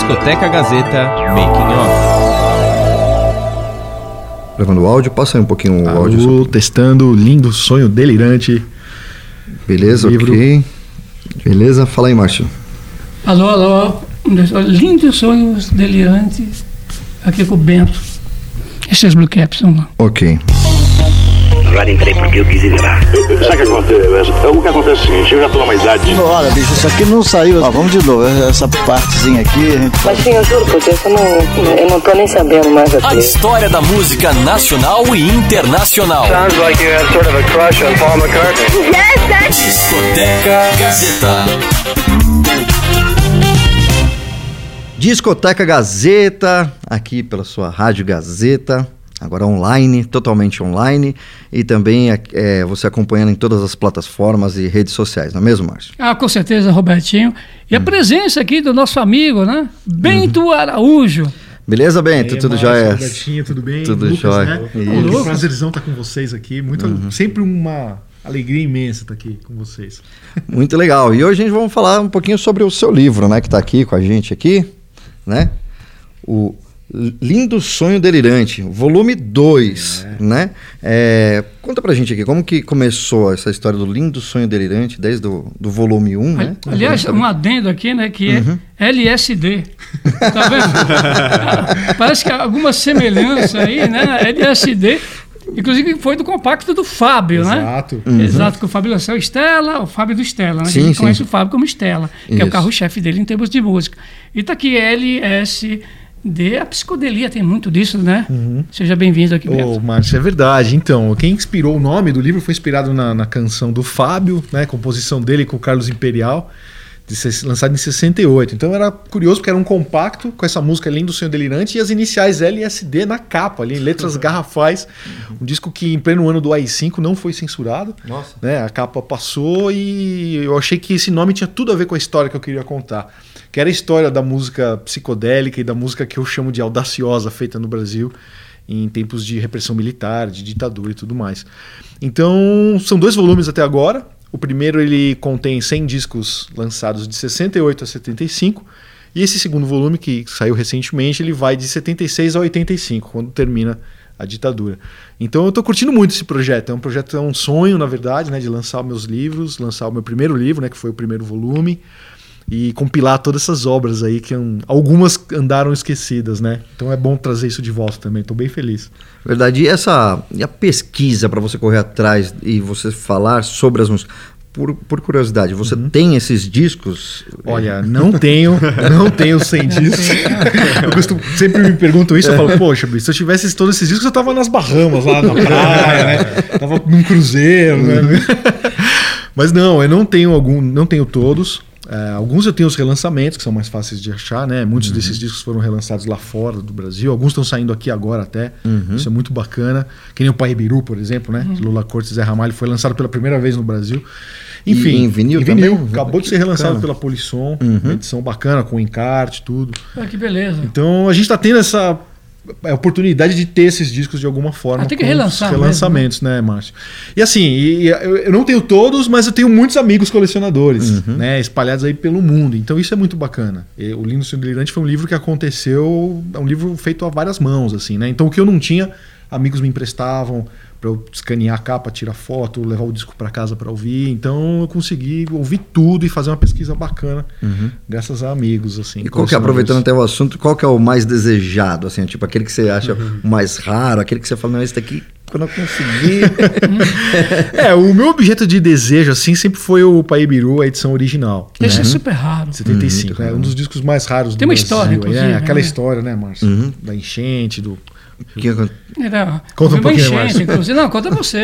Discoteca Gazeta Making Off. Gravando o áudio, passa aí um pouquinho o áudio. Alô, testando, lindo sonho delirante. Beleza, livro. ok. Beleza, fala aí, Márcio. Alô. Lindos sonhos delirantes. Aqui com o Bento. Esses Blue Caps, vamos lá. Ok. Agora entrei porque eu quis ir lá. Sabe o que acontece é o seguinte, eu já tô numa idade... Olha, bicho, isso aqui não saiu. Ó, vamos de novo, essa partezinha aqui... Mas sim, eu juro por Deus, eu não tô nem sabendo mais aqui. A história da música nacional e internacional. Sounds like you have sort of a crush on Paul McCartney. Yes, Discoteca Gazeta. Discoteca Gazeta, aqui pela sua Rádio Gazeta, agora online, totalmente online, e também você acompanhando em todas as plataformas e redes sociais, não é mesmo, Márcio? Com certeza, Robertinho. E a presença aqui do nosso amigo, né? Bento Araújo. Beleza, Bento? Tudo jóia? Robertinho, tudo bem? Tudo Lucas, jóia. né? Isso. Que prazerzão estar com vocês aqui. Sempre uma alegria imensa estar aqui com vocês. Muito legal. E hoje a gente vai falar um pouquinho sobre o seu livro, né? Que está aqui com a gente aqui, né? O Lindo Sonho Delirante, volume 2, né? Conta pra gente aqui, como que começou essa história do Lindo Sonho Delirante, desde o volume 1, né? Aliás, um adendo aqui, né, que é LSD. Tá vendo? Parece que há alguma semelhança aí, né? LSD, inclusive foi do compacto do Fábio, Exato. né? Exato, que o Fábio lançou o Fábio do Stella, né? Sim, A gente sim. conhece o Fábio como Stella, que é Isso. o carro-chefe dele em termos de música. E tá aqui LSD, a psicodelia tem muito disso, né? Seja bem-vindo aqui, Beto. Ô, Márcio, é verdade. Então, quem inspirou o nome do livro foi inspirado na canção do Fábio, né? Composição dele com o Carlos Imperial, lançado em 68. Então era curioso porque era um compacto com essa música Lindo Sonho Delirante e as iniciais LSD na capa, ali em letras garrafais. Um disco que em pleno ano do AI-5 não foi censurado. Nossa. Né? A capa passou e eu achei que esse nome tinha tudo a ver com a história que eu queria contar. Que era a história da música psicodélica e da música que eu chamo de audaciosa, feita no Brasil em tempos de repressão militar, de ditadura e tudo mais. Então, são 2 volumes até agora. O primeiro ele contém 100 discos lançados de 68 a 75. E esse segundo volume, que saiu recentemente, ele vai de 76 a 85, quando termina a ditadura. Então eu estou curtindo muito esse projeto. É um sonho, na verdade, né, de lançar meus livros, lançar o meu primeiro livro, né, que foi o primeiro volume, e compilar todas essas obras aí, que algumas andaram esquecidas, né? Então é bom trazer isso de volta também, estou bem feliz. Verdade. E a pesquisa para você correr atrás e você falar sobre as músicas? Por curiosidade, você tem esses discos? Olha, não tenho 100 discos. Sempre me perguntam isso, eu falo, poxa, se eu tivesse todos esses discos, eu tava nas Bahamas, lá na praia, né? Tava num cruzeiro, né? Mas não, eu não tenho todos. Alguns eu tenho os relançamentos, que são mais fáceis de achar, né? Muitos desses discos foram relançados lá fora do Brasil. Alguns estão saindo aqui agora até. Isso é muito bacana. Que nem o Pai Biru, por exemplo, né? Lula Cortes e Zé Ramalho foi lançado pela primeira vez no Brasil. Enfim, e em vinil também? Acabou de ser relançado pela Polisson. Uma edição bacana, com encarte, tudo. Que beleza. Então a gente está tendo essa oportunidade de ter esses discos de alguma forma. Tem que relançar relançamentos, né, Márcio? E assim, eu não tenho todos, mas eu tenho muitos amigos colecionadores, né, espalhados aí pelo mundo. Então isso é muito bacana. O Lindo Sonho Delirante foi um livro que aconteceu, é um livro feito a várias mãos, assim, né? Então o que eu não tinha, amigos me emprestavam para eu escanear a capa, tirar foto, levar o disco para casa para ouvir. Então eu consegui ouvir tudo e fazer uma pesquisa bacana, graças a amigos, assim. E qual que é, aproveitando até o assunto, qual que é o mais desejado, assim, tipo aquele que você acha o mais raro, aquele que você fala, não, esse daqui quando eu conseguir... O meu objeto de desejo, assim, sempre foi o Pai Biru, a edição original. Esse é super raro. 75, é um dos discos mais raros do Brasil. Tem uma história, inclusive. Aquela história, né, Márcio? Da enchente, do... Conta um pouquinho mais. Não, conta você.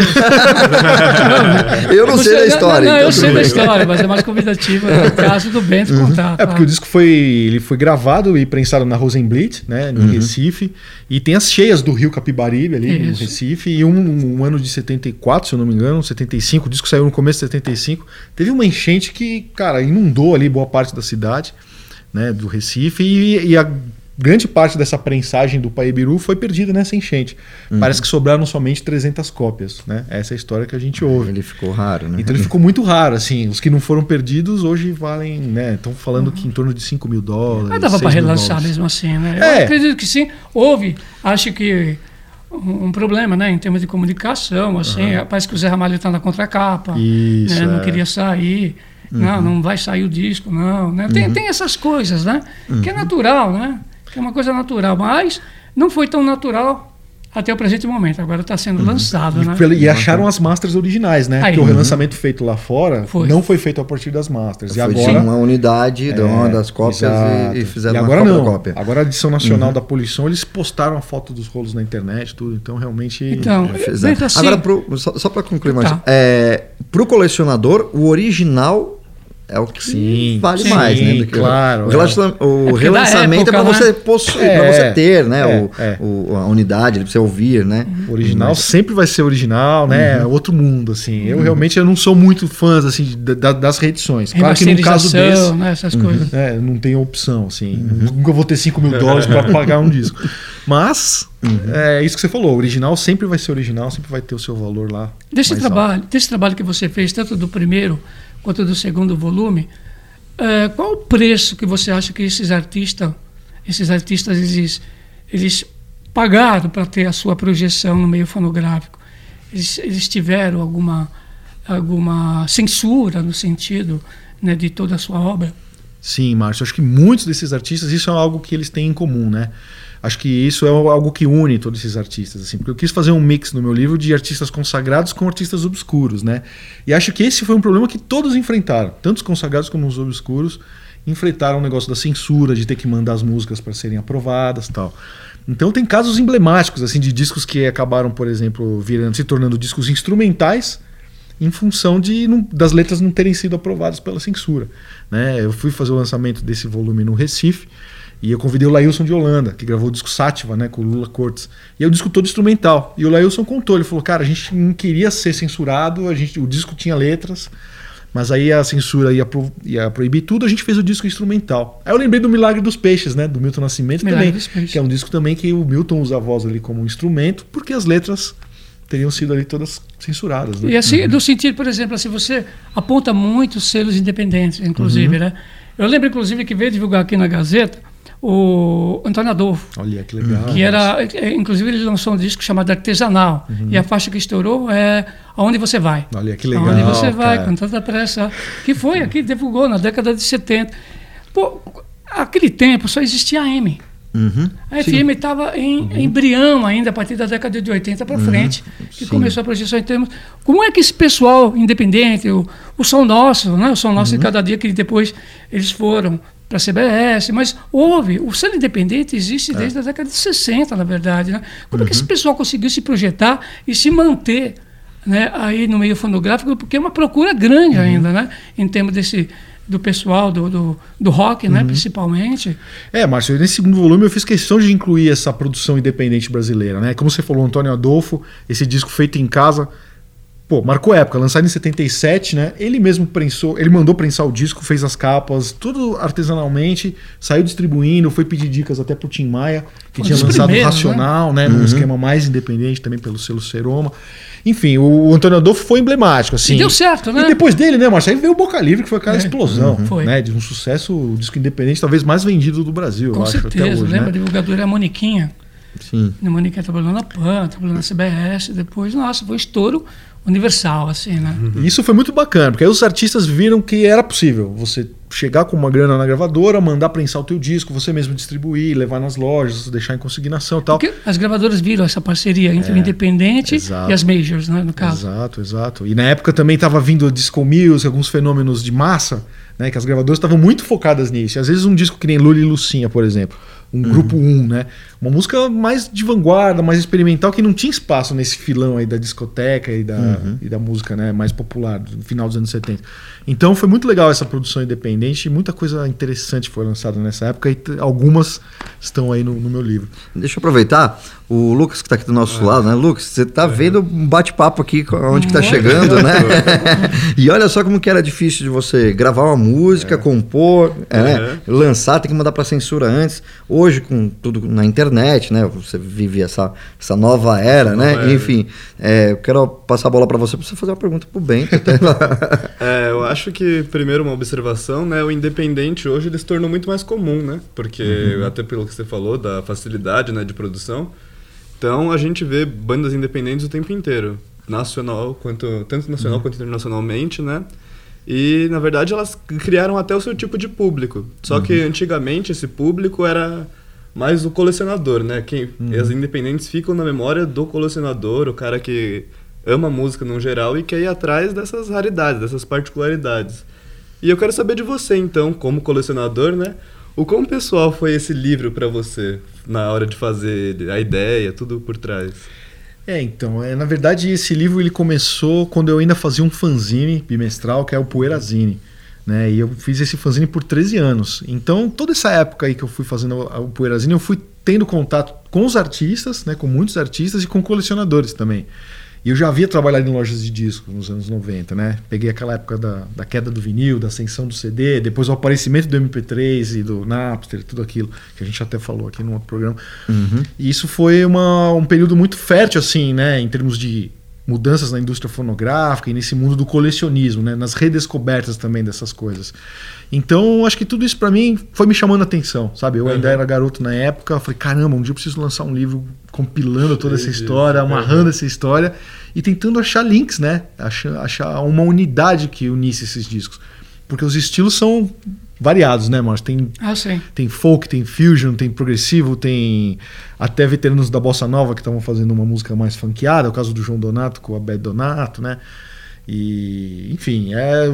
Eu não sei da história. Não, eu sei da história, mas é mais convidativa no caso do Bento contar. Porque o disco foi gravado e prensado na Rosenblit, né, em Recife, e tem as cheias do rio Capibaribe ali no Recife, e um ano de 74, se eu não me engano, 75, o disco saiu no começo de 75, teve uma enchente que, cara, inundou ali boa parte da cidade, né, do Recife, e grande parte dessa prensagem do Paebiru foi perdida nessa enchente. Parece que sobraram somente 300 cópias, né? Essa é a história que a gente ouve. Ele ficou raro, né? Então ele ficou muito raro, assim. Os que não foram perdidos hoje valem, né? Estão falando que em torno de $5 mil. Dava para relançar mesmo assim, né? Eu acredito que sim. Houve, acho que um problema, né? Em termos de comunicação, assim. Parece que o Zé Ramalho está na contracapa. Isso, né? Não queria sair. Não vai sair o disco, não. Né? Tem essas coisas, né? Que é natural, né? Que é uma coisa natural. Mas não foi tão natural até o presente momento. Agora está sendo lançado, né? E acharam as masters originais, né? Porque o relançamento feito lá fora não foi feito a partir das masters. Foi agora uma unidade de uma das cópias e fizeram agora uma cópia. Agora a edição nacional da Polisson, eles postaram a foto dos rolos na internet, tudo. Então realmente... Assim, agora, só para concluir mais, para o colecionador, o original é o que vale mais, né? Do que claro. O relançamento é para você possuir, para você ter, né? A unidade, para você ouvir, né? O original sempre vai ser original, né? Outro mundo, assim. Eu realmente não sou muito fã assim, das reedições. Claro que no caso desse, né? Essas coisas. Não tem opção, assim. Nunca vou ter $5 mil para pagar um disco. Mas é isso que você falou. O original sempre vai ser original, sempre vai ter o seu valor lá. Desse trabalho que você fez, tanto do primeiro quanto do segundo volume, qual o preço que você acha que esses artistas eles pagaram para ter a sua projeção no meio fonográfico? Eles tiveram alguma censura no sentido, né, de toda a sua obra? Sim, Márcio. Acho que muitos desses artistas, isso é algo que eles têm em comum, né? Acho que isso é algo que une todos esses artistas, assim, porque eu quis fazer um mix no meu livro de artistas consagrados com artistas obscuros, né? E acho que esse foi um problema que todos enfrentaram, tanto os consagrados como os obscuros enfrentaram o negócio da censura, de ter que mandar as músicas para serem aprovadas e tal. Então tem casos emblemáticos, assim, de discos que acabaram, por exemplo, se tornando discos instrumentais em função das letras não terem sido aprovadas pela censura, né? Eu fui fazer o lançamento desse volume no Recife, e eu convidei o Lailson de Holanda, que gravou o disco Sátiva, né, com o Lula Cortes. E é o disco todo instrumental. E o Lailson contou, ele falou, cara, a gente não queria ser censurado, o disco tinha letras, mas aí a censura ia proibir tudo, a gente fez o disco instrumental. Aí eu lembrei do Milagre dos Peixes, né, do Milton Nascimento também, que é um disco também que o Milton usa a voz ali como um instrumento, porque as letras teriam sido ali todas censuradas, né? E assim, no sentido, por exemplo, assim, você aponta muitos selos independentes, inclusive, né? Eu lembro, inclusive, que veio divulgar aqui na Gazeta o Antônio Adolfo. Olha, que legal. Que era, inclusive, ele lançou um disco chamado Artesanal. E a faixa que estourou é Aonde Você Vai. Olha, que legal. Aonde Você Vai, com tanta pressa. Que foi aqui, divulgou na década de 70. Pô, aquele tempo só existia a AM. A FM estava em embrião ainda, a partir da década de 80 para frente, que começou a projeção em termos... Como é que esse pessoal independente, o Som Nosso, né? O Som Nosso de cada dia, que depois eles foram para a CBS, mas o selo independente existe desde a década de 60, na verdade, né? Como é que esse pessoal conseguiu se projetar e se manter, né, aí no meio fonográfico, porque é uma procura grande ainda, né, em termos do pessoal do rock, né, principalmente. Márcio, nesse segundo volume eu fiz questão de incluir essa produção independente brasileira, né? Como você falou, Antônio Adolfo, esse disco feito em casa, pô, marcou época, lançado em 77, né? Ele mesmo prensou, ele mandou prensar o disco, fez as capas, tudo artesanalmente, saiu distribuindo, foi pedir dicas até pro Tim Maia, que tinha lançado Racional, né? Num esquema mais independente, também pelo selo Seroma. Enfim, o Antônio Adolfo foi emblemático, assim. E deu certo, né? E depois dele, né, Marcelo? Aí veio o Boca Livre, que foi aquela explosão, né? De um sucesso, o disco independente talvez mais vendido do Brasil, com eu acho, certeza, até hoje, lembra? né? A divulgadora é a Moniquinha. Sim. A Moniquinha trabalhou na PAN, trabalhou na CBS, depois, nossa, foi um estouro universal, assim, né? Isso foi muito bacana, porque aí os artistas viram que era possível você chegar com uma grana na gravadora, mandar prensar o teu disco, você mesmo distribuir, levar nas lojas, deixar em consignação e tal. Porque as gravadoras viram essa parceria entre o independente e as majors, né, no caso. Exato. E na época também estava vindo a disco music, alguns fenômenos de massa, né, que as gravadoras estavam muito focadas nisso. E às vezes um disco que nem Lula e Lucinha, por exemplo, um grupo 1, né? Uma música mais de vanguarda, mais experimental, que não tinha espaço nesse filão aí da discoteca e e da música, né, mais popular, do final dos anos 70. Então foi muito legal essa produção independente, muita coisa interessante foi lançada nessa época e algumas estão aí no meu livro. Deixa eu aproveitar, o Lucas que está aqui do nosso lado, né? Lucas, você está vendo um bate-papo aqui, onde que está chegando, né? E olha só como que era difícil de você gravar uma música, compor, né? Lançar, tem que mandar para censura antes. Hoje, com tudo na internet, né? Você vive essa nova era, né? Enfim, eu quero passar a bola para você fazer uma pergunta pro Bento. Eu acho que, primeiro, uma observação, né? O independente hoje ele se tornou muito mais comum, né? Porque, até pelo que você falou, da facilidade, né, de produção. Então, a gente vê bandas independentes o tempo inteiro. Tanto nacional quanto internacionalmente, né? E, na verdade, elas criaram até o seu tipo de público. Só que, antigamente, esse público era mais o colecionador, né? As independentes ficam na memória do colecionador, o cara que ama música no geral e quer ir atrás dessas raridades, dessas particularidades. E eu quero saber de você, então, como colecionador, né? O quão pessoal foi esse livro para você na hora de fazer a ideia, tudo por trás? Então, na verdade esse livro ele começou quando eu ainda fazia um fanzine bimestral, que é o Poeirazine, né? E eu fiz esse fanzine por 13 anos. Então, toda essa época aí que eu fui fazendo o Poeirazine, eu fui tendo contato com os artistas, né? Com muitos artistas e com colecionadores também. E eu já havia trabalhado em lojas de discos nos anos 90, né? Peguei aquela época da queda do vinil, da ascensão do CD, depois o aparecimento do MP3 e do Napster, tudo aquilo que a gente até falou aqui no outro programa. E isso foi um período muito fértil, assim, né? Em termos de mudanças na indústria fonográfica e nesse mundo do colecionismo, né? Nas redescobertas também dessas coisas. Então, acho que tudo isso pra mim foi me chamando a atenção, sabe? Eu ainda era garoto na época, falei, caramba, um dia eu preciso lançar um livro compilando toda essa história, amarrando essa história e tentando achar links, né? Achar uma unidade que unisse esses discos. Porque os estilos são variados, né, Márcio? Tem folk, tem fusion, tem progressivo, tem até veteranos da Bossa Nova que estavam fazendo uma música mais funkeada, o caso do João Donato com a Beth Donato, né? E, enfim,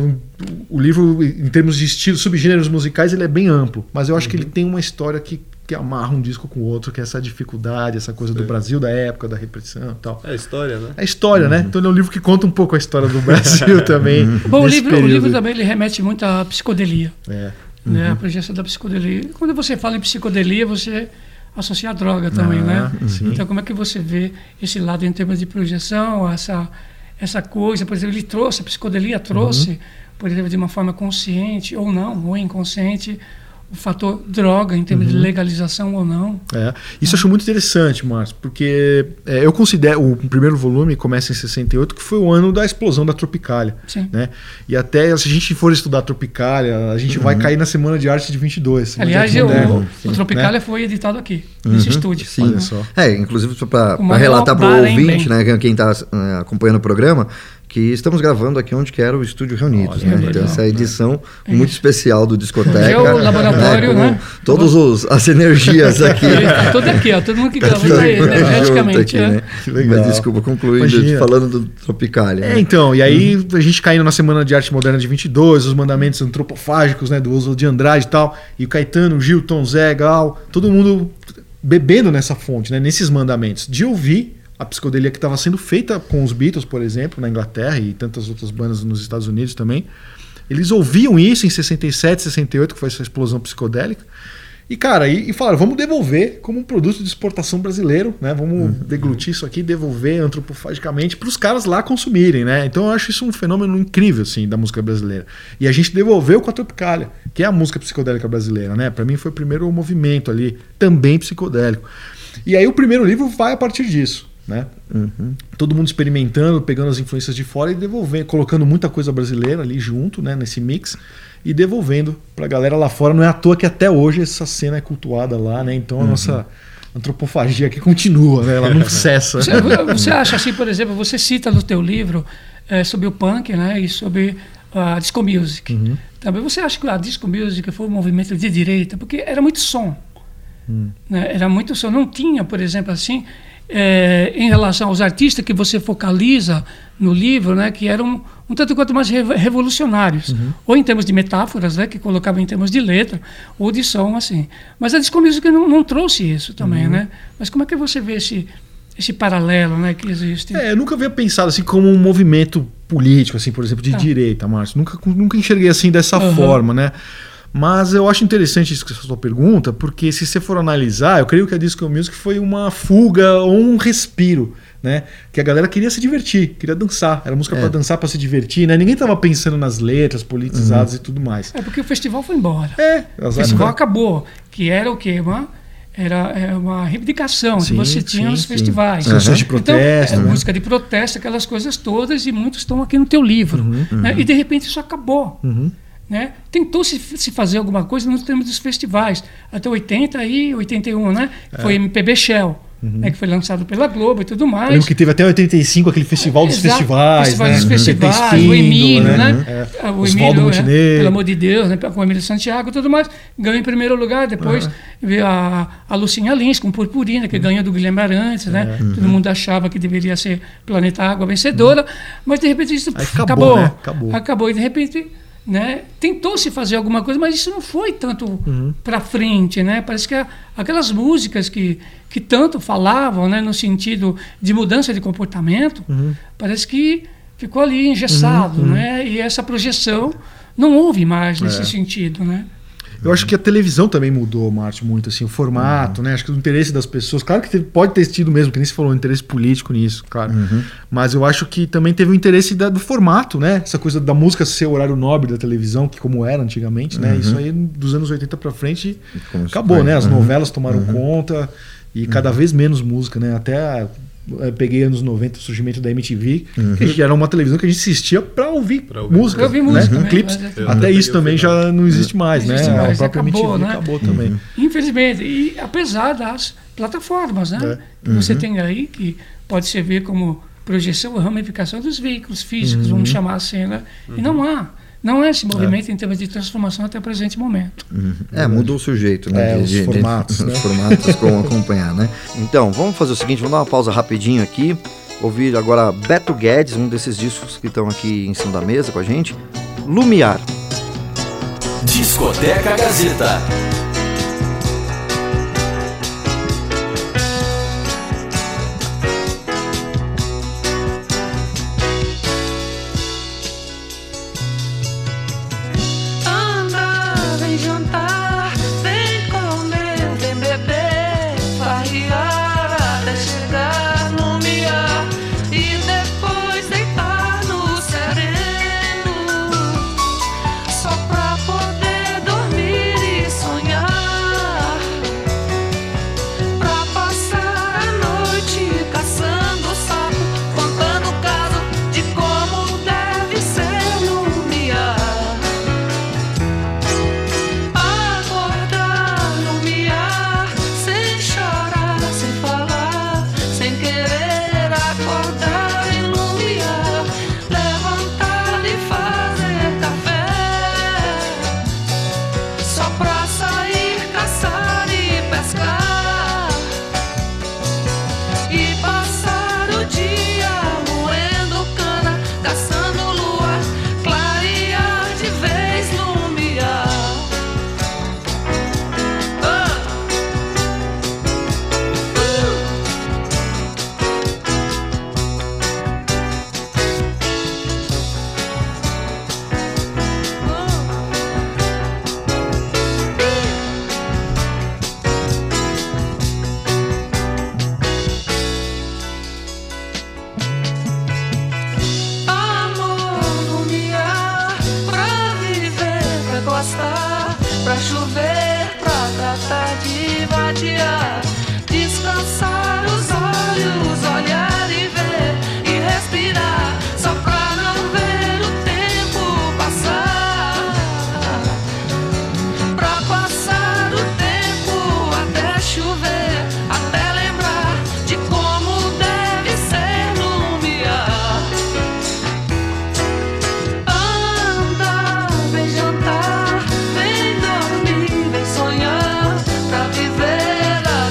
o livro, em termos de estilo, subgêneros musicais, ele é bem amplo, mas eu acho que ele tem uma história que amarra um disco com o outro, que é essa dificuldade, essa coisa do Brasil da época, da repressão e tal. É a história, né? É a história, né? Então ele é um livro que conta um pouco a história do Brasil também. Bom, o livro também ele remete muito à psicodelia. Né? A presença da psicodelia. Quando você fala em psicodelia, você associa a droga também, né? Sim. Então como é que você vê esse lado em termos de projeção, essa coisa, por exemplo, a psicodelia trouxe, por exemplo, de uma forma consciente ou não, ou inconsciente, o fator droga em termos de legalização ou não. Isso eu acho muito interessante, Márcio, porque eu considero o primeiro volume começa em 68, que foi o ano da explosão da Tropicália. Né? E até se a gente for estudar a Tropicália, a gente vai cair na Semana de Arte de 22. Aliás, o Tropicália foi editado aqui, nesse estúdio. Sim. Olha só. Inclusive para relatar para o ouvinte, né, quem está acompanhando o programa, que estamos gravando aqui onde que era o Estúdio Reunidos, né? Então essa edição muito especial do Discoteca. É o laboratório, né? Todas as energias aqui. Tá tudo aqui, ó, todo mundo que gravou tá aí, energeticamente. Aqui, né? Mas desculpa, concluindo, falando do Tropicália. Então, e aí a gente caindo na Semana de Arte Moderna de 22, os mandamentos antropofágicos, né, do Oswald de Andrade e tal, e o Caetano, o Gil, Tom Zé, Gal, todo mundo bebendo nessa fonte, né, nesses mandamentos, de ouvir a psicodelia que estava sendo feita com os Beatles, por exemplo, na Inglaterra e tantas outras bandas nos Estados Unidos também. Eles ouviam isso em 67, 68, que foi essa explosão psicodélica. E, cara, e falaram, vamos devolver como um produto de exportação brasileiro, né? Vamos deglutir isso aqui, devolver antropofagicamente para os caras lá consumirem, né? Então eu acho isso um fenômeno incrível, assim, da música brasileira. E a gente devolveu com a Tropicália, que é a música psicodélica brasileira, né? Para mim foi o primeiro movimento ali, também psicodélico. E aí o primeiro livro vai a partir disso. Né? Todo mundo experimentando, pegando as influências de fora e devolvendo, colocando muita coisa brasileira ali junto, né, nesse mix, e devolvendo pra galera lá fora. Não é à toa que até hoje essa cena é cultuada lá, né? Então a nossa antropofagia aqui continua, né? Ela não cessa. Você acha assim, por exemplo, você cita no teu livro sobre o punk, né, e sobre a disco music. Também você acha que a disco music foi um movimento de direita? Porque era muito som. Né? Era muito som. Não tinha, por exemplo, assim... em relação aos artistas que você focaliza no livro, né, que eram um tanto quanto mais revolucionários, ou em termos de metáforas, né, que colocavam em termos de letra, ou de som, assim. Mas a disco music não trouxe isso também, né? Mas como é que você vê esse paralelo, né, que existe. Eu nunca havia pensado assim como um movimento político, assim, por exemplo, de direita, Márcio. Nunca enxerguei assim dessa forma, né? Mas eu acho interessante isso que essa sua pergunta, porque se você for analisar, eu creio que a Disco Music foi uma fuga ou um respiro, né? Que a galera queria se divertir, queria dançar. Era música para dançar, para se divertir, né? Ninguém tava pensando nas letras politizadas e tudo mais. Porque o festival foi embora. O festival acabou, que era o quê? Era uma reivindicação que você tinha nos festivais. Canções de protesto. Então, música de protesto, aquelas coisas todas, e muitos estão aqui no teu livro. Né? E de repente isso acabou. Né? Tentou se fazer alguma coisa no termos dos festivais. Até 80 e 81, né? Foi MPB Shell. Né, que foi lançado pela Globo e tudo mais. Eu lembro que teve até 85 aquele festival dos festivais, né? Dos festivais, o Emílio, né? O Oswaldo Montenegro, pelo amor de Deus, né? Com o Emílio Santiago e tudo mais, ganhou em primeiro lugar. Depois veio a Lucinha Lins com Purpurina, que ganhou do Guilherme Arantes, né? Todo mundo achava que deveria ser Planeta Água vencedora, mas de repente isso acabou. Né? Acabou e de repente, né, tentou-se fazer alguma coisa, mas isso não foi tanto para frente, né? Parece que aquelas músicas que tanto falavam, né, no sentido de mudança de comportamento, parece que ficou ali engessado, né? E essa projeção não houve mais nesse sentido, né? Eu acho que a televisão também mudou, Márcio, muito assim, o formato, né? Acho que o interesse das pessoas, claro que pode ter tido mesmo, que nem se falou, um interesse político nisso, claro. Mas eu acho que também teve o interesse do formato, né? Essa coisa da música ser o horário nobre da televisão, que como era antigamente, né? Isso aí dos anos 80 para frente acabou, né? As novelas tomaram conta e cada vez menos música, né? Até peguei anos 90, o surgimento da MTV, que era uma televisão que a gente assistia para ouvir música. Pra ouvir música, né? Clipes. Até isso também já não existe mais, né? A própria MTV acabou também. Infelizmente, e apesar das plataformas, né? Que você tem aí, que pode ser ver como projeção ou ramificação dos veículos físicos, vamos chamar assim, né? E não há esse movimento em termos de transformação até o presente momento. Mudou o sujeito, né? Os formatos, né? Os formatos, como acompanhar, né? Então, vamos fazer o seguinte, vamos dar uma pausa rapidinho aqui, ouvir agora Beto Guedes, um desses discos que estão aqui em cima da mesa com a gente, Lumiar. Discoteca Gazeta. Vem jantar, vem dormir, vem sonhar, pra viver a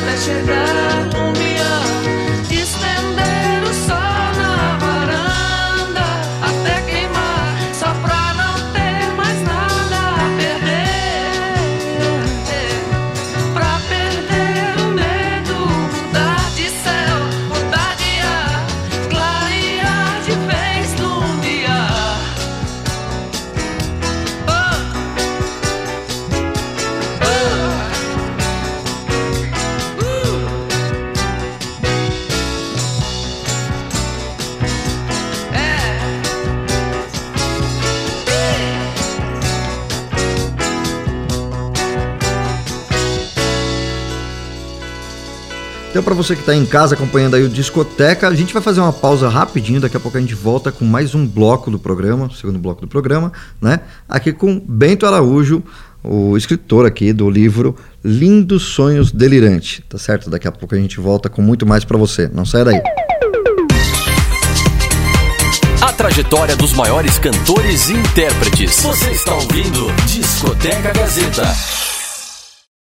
Então, para você que está em casa acompanhando aí o Discoteca, a gente vai fazer uma pausa rapidinho, daqui a pouco a gente volta com mais um bloco do programa, o segundo bloco do programa, né? Aqui com Bento Araújo, o escritor aqui do livro Lindos Sonhos Delirante, tá certo? Daqui a pouco a gente volta com muito mais para você, não sai daí. A trajetória dos maiores cantores e intérpretes. Você está ouvindo Discoteca Gazeta.